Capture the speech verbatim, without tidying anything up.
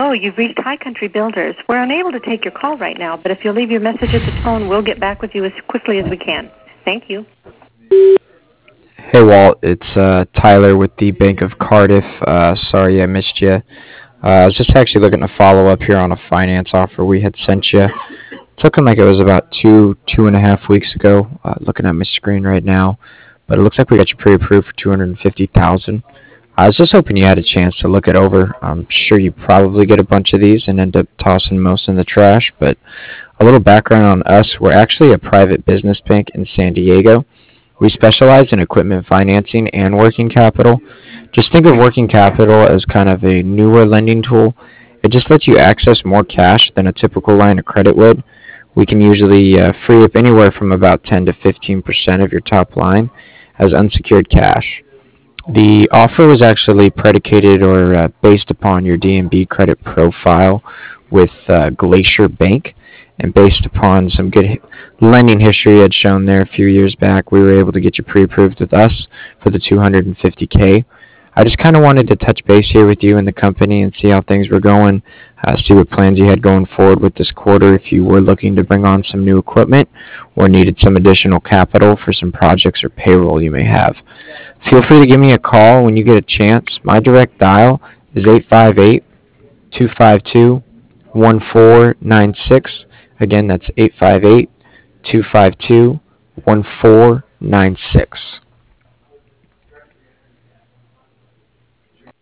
Hello, you've reached High Country Builders. We're unable to take your call right now, but if you'll leave your message at the tone, we'll get back with you as quickly as we can. Thank you. Hey Walt, it's uh, Tyler with the Bank of Cardiff. Uh, sorry I missed you. Uh, I was just actually looking to follow up here on a finance offer we had sent you. It's looking like it was about two, two and a half weeks ago. Uh, looking at my screen right now, but it looks like we got you pre-approved for two hundred fifty thousand. I was just hoping you had a chance to look it over. I'm sure you probably get a bunch of these and end up tossing most in the trash, but a little background on us. We're actually a private business bank in San Diego. We specialize in equipment financing and working capital. Just think of working capital as kind of a newer lending tool. It just lets you access more cash than a typical line of credit would. We can usually uh, free up anywhere from about ten to fifteen percent of your top line as unsecured cash. The offer was actually predicated or uh, based upon your D and B credit profile with uh, Glacier Bank, and based upon some good hi- lending history you had shown there a few years back, we were able to get you pre-approved with us for the two hundred fifty k. I just kind of wanted to touch base here with you and the company and see how things were going, uh, see what plans you had going forward with this quarter if you were looking to bring on some new equipment or needed some additional capital for some projects or payroll you may have. Feel free to give me a call when you get a chance. My direct dial is eight five eight, two five two, one four nine six. Again, that's eight five eight, two five two, one four nine six.